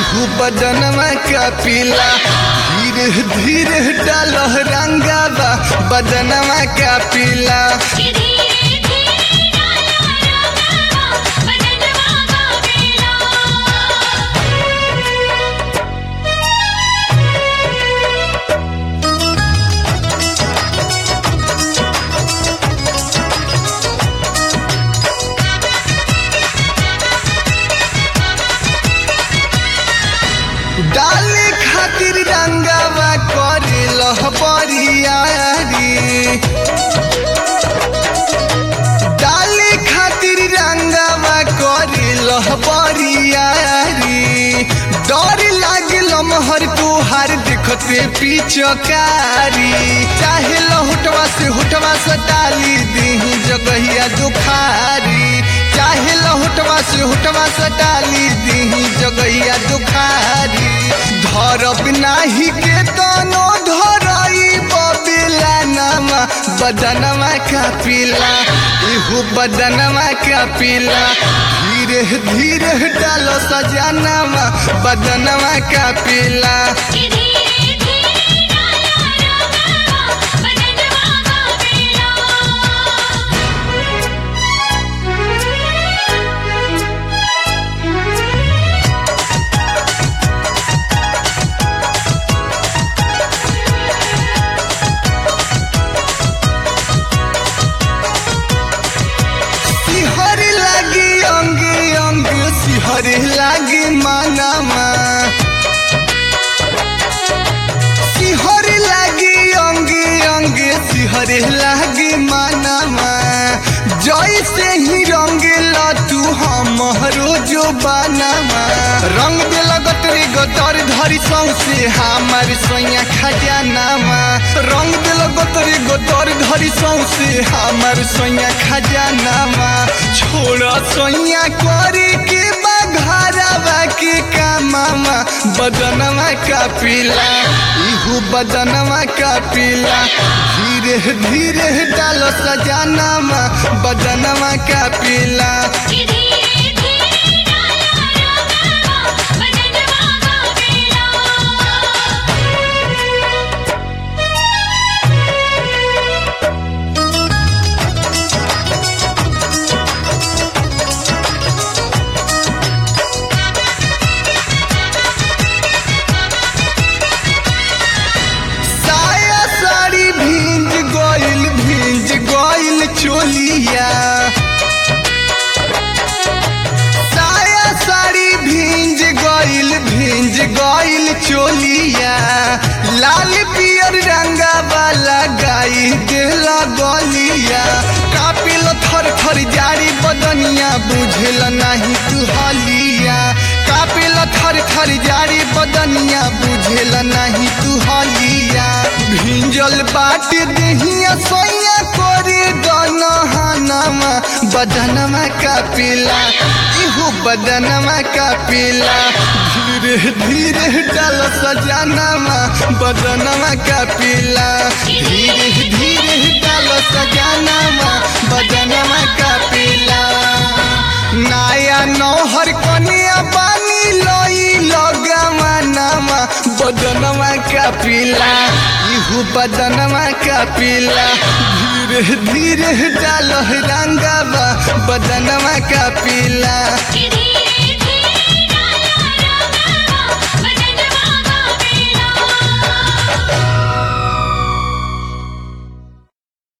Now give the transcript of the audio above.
इहू बदनमा का पीला धीरे धीरे डालो रंगावा बदनमा का पीला डाले खातिर रंगावा करे लह बरियारी डाले खातिर रंगावा करे लह बरियारी डर लागल महर तोहार देखते पिचकारी चाहे लहुटवा से डाली दही जगहिया दुखारी चाहे लहुटवा से डाली दही जगहिया दुखारी धरब नाही के तनो धरई बबिला नमा बदनमा का पीला इहू बदनमा का पीला धीरे धीरे डालो सजनमा बदनमा का पीला सिहरे लागी मानामा सिहरे लागी अंगे अंगे सिहरे लागी मानामा जैसे ही रंगेला तू हमरो जो बानामा रंग दे लगत रे गतर धरी सौसे हमार सोया खजानामा रंग दे लगत रे गतर धरी सौसे हमार सोया खजानामा छोड़ा सोया करे के घरवा के कामामा बदनमा का पीला इहू बदनमा का पीला धीरे धीरे डालो सजनामा बदनमा का पीला चोलिया साया साड़ी भींज गइल चोलिया लाल पियर रंगा वाला गाई देला गलिया कापिल थर थर जारी बदनिया बुझेला नहीं तू हलिया कापिल थर थर जारी बदनिया बुझेला नहीं तू हलिया भिंजल बाट देहिया सोया करे गनहनमा बदनमा का पीला इहू बदनमा का पीला धीरे धीरे डालो सजनामा बदनमा का पीला धीरे धीरे डालो सजनामा बदनमा का पीला नया नौहर कनिया बानी लई लगामा नामा बदनमा का पीला इहू बदनमा का पीला धीरे धीरे डालो रंगावा बदनमा का पीला।